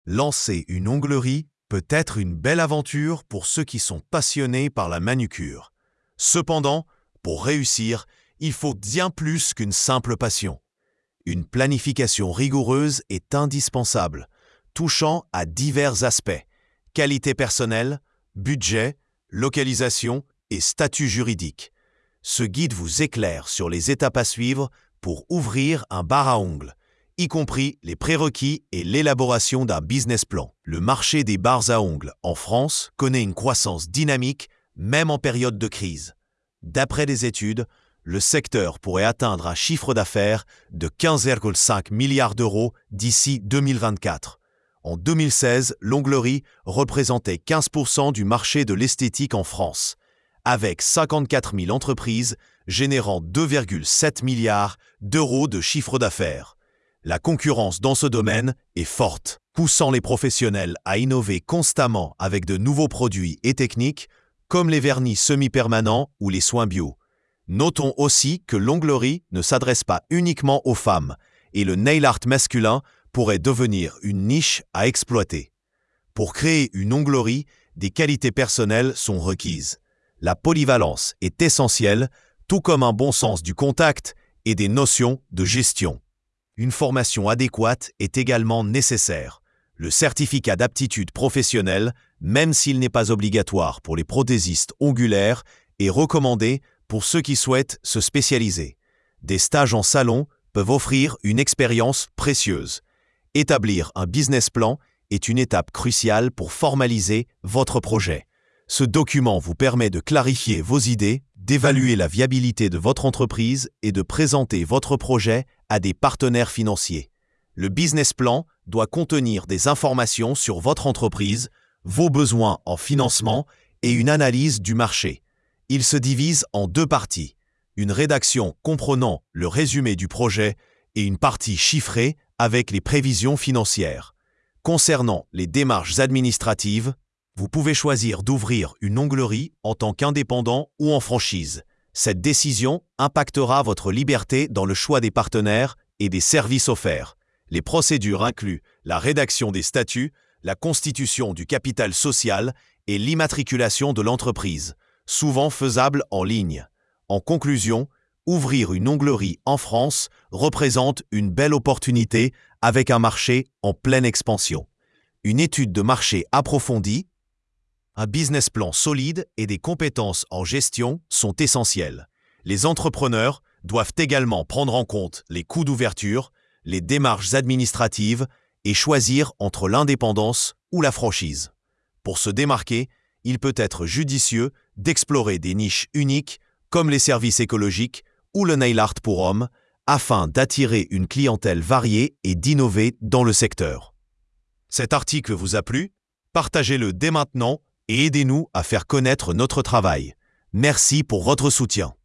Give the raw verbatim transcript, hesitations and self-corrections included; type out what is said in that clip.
Lancer une onglerie peut être une belle aventure pour ceux qui sont passionnés par la manucure. Cependant, pour réussir, il faut bien plus qu'une simple passion. Une planification rigoureuse est indispensable, touchant à divers aspects: qualité personnelle, budget, localisation et statut juridique. Ce guide vous éclaire sur les étapes à suivre pour ouvrir un bar à ongles, y compris les prérequis et l'élaboration d'un business plan. Le marché des bars à ongles en France connaît une croissance dynamique, même en période de crise. D'après des études, le secteur pourrait atteindre un chiffre d'affaires de quinze virgule cinq milliards d'euros d'ici deux mille vingt-quatre. En deux mille seize, l'onglerie représentait quinze pour cent du marché de l'esthétique en France, avec cinquante-quatre mille entreprises générant deux virgule sept milliards d'euros de chiffre d'affaires. La concurrence dans ce domaine est forte, poussant les professionnels à innover constamment avec de nouveaux produits et techniques, comme les vernis semi-permanents ou les soins bio. Notons aussi que l'onglerie ne s'adresse pas uniquement aux femmes, et le nail art masculin pourrait devenir une niche à exploiter. Pour créer une onglerie, des qualités personnelles sont requises. La polyvalence est essentielle, tout comme un bon sens du contact et des notions de gestion. Une formation adéquate est également nécessaire. Le certificat d'aptitude professionnelle, même s'il n'est pas obligatoire pour les prothésistes ongulaires, est recommandé pour ceux qui souhaitent se spécialiser. Des stages en salon peuvent offrir une expérience précieuse. Établir un business plan est une étape cruciale pour formaliser votre projet. Ce document vous permet de clarifier vos idées, d'évaluer la viabilité de votre entreprise et de présenter votre projet à des partenaires financiers. Le business plan doit contenir des informations sur votre entreprise, vos besoins en financement et une analyse du marché. Il se divise en deux parties, une rédaction comprenant le résumé du projet et une partie chiffrée avec les prévisions financières. Concernant les démarches administratives, vous pouvez choisir d'ouvrir une onglerie en tant qu'indépendant ou en franchise. Cette décision impactera votre liberté dans le choix des partenaires et des services offerts. Les procédures incluent la rédaction des statuts, la constitution du capital social et l'immatriculation de l'entreprise, souvent faisable en ligne. En conclusion, ouvrir une onglerie en France représente une belle opportunité avec un marché en pleine expansion. Une étude de marché approfondie, un business plan solide et des compétences en gestion sont essentiels. Les entrepreneurs doivent également prendre en compte les coûts d'ouverture, les démarches administratives et choisir entre l'indépendance ou la franchise. Pour se démarquer, il peut être judicieux d'explorer des niches uniques comme les services écologiques ou le nail art pour hommes, afin d'attirer une clientèle variée et d'innover dans le secteur. Cet article vous a plu? Partagez-le dès maintenant et aidez-nous à faire connaître notre travail. Merci pour votre soutien.